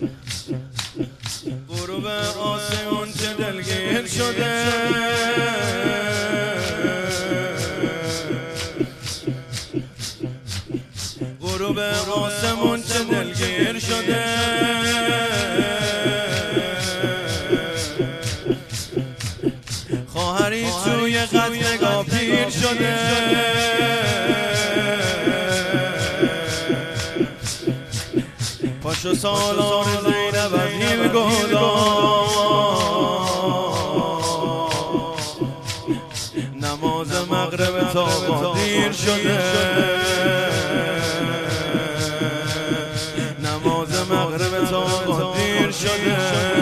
غروب آسمون که دلگیر شده، غروب آسمون که دلگیر شده، خواهری توی قد نگاه پیر شده، پاشو سالار زینب از این گدا، نماز مغرب تا دیر شده، نماز مغرب تا دیر شده،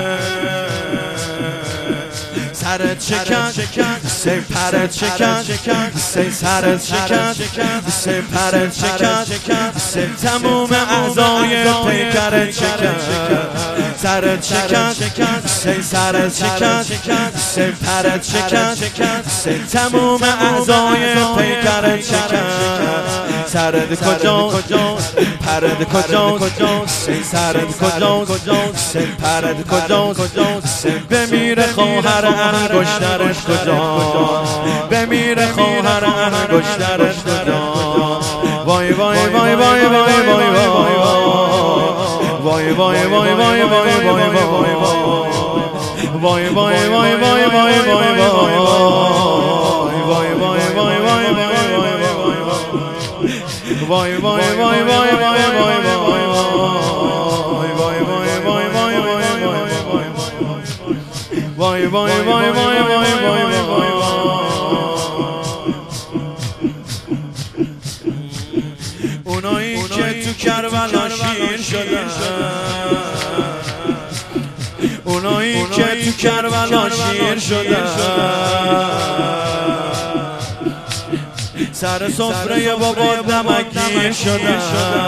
سرت شکن سی پرت شکن سی سرت شکن سی پرت شکن سی تموم اعضای پیکرت شکن، سرت شکن سی سرت شکن سی پرت شکن سی تموم اعضای پیکرت شکن، سرت کجاست پرت کجاست سی سرت کجاست سی پرت کجاست سی بمیره خواهر انگشترش کجاست، بمیره خواهر انگشترش کجاست، وای وای وای وای وای وای وای وای وای وای وای وای وای وای وای وای وای وای وای اونایی که تو کربلا شیر شدن، اونایی که تو کربلا شیر شدن، سر سفره بابا دمگیر شدن،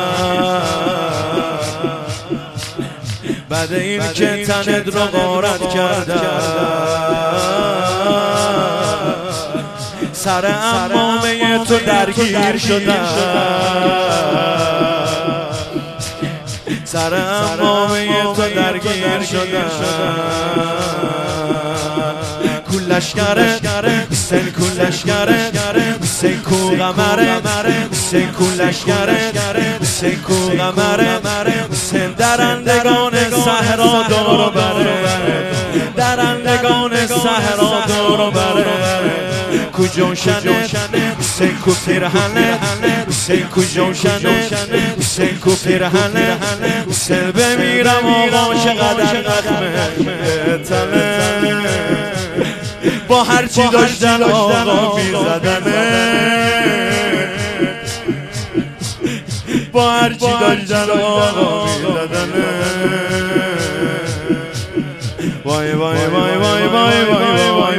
بعد این که تنت رو غارت کردن، سر امامه تو درگیر شدن، سر امامه تو درگیر شدن، کلشگره حسین کلشگره حسین کو قمره حسین کلشگره حسین کو قمره حسین درندگان صحرا دور بره، درندگان صحرا دور بره، کو جوشنه حسین کو پیرهنه حسین کو جوشنه حسین کو پیرهنه حسین بمیرم آقا چقدر نخمه تنه، با هرچی داشتن آقا میزدنه، با هرچی داشتن آقا میزدنه، وای وای وای وای وای وای وای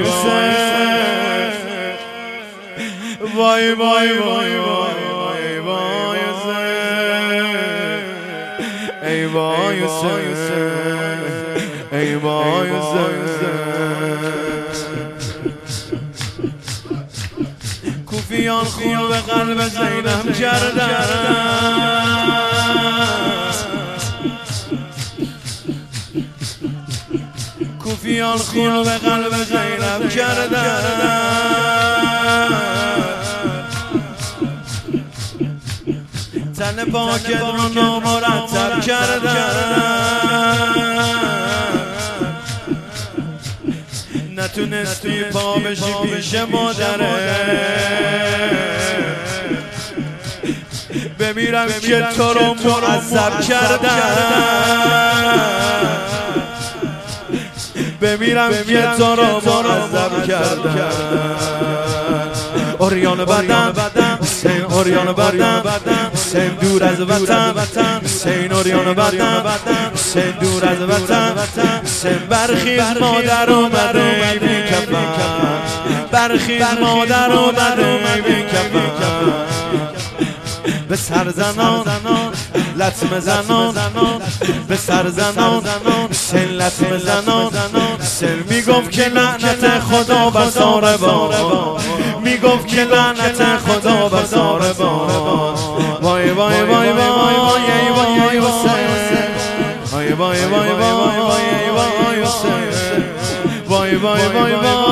وای وای وای وای وای ای وای ای وای کوفیان خون به قلب زینب کردن، کوفیان خون به قلب زینب کردن، تن پاکت رو نامرتب کردن، نتونستی پا بشی پیش مادره، بمیرم که تو رو معذب کردن، بمیرم که تو رو معذب کردن، اوریان بدن حسین اوریان بدن حسین دور از وطن حسین اوریان بدن حسین دور از وطن حسین برخیز مادر اومده بی کفن، برخیز مادر اومده بی کفن، به سر زنان لطمه زنان، به سر زنان حسین لطمه زنان، حسین میگفت که لعنت خدا بسار با، میگفت که لعنت خدا بسار با، وای وای وای وای وای وای حسین وای وای وای وای وای وای وای وای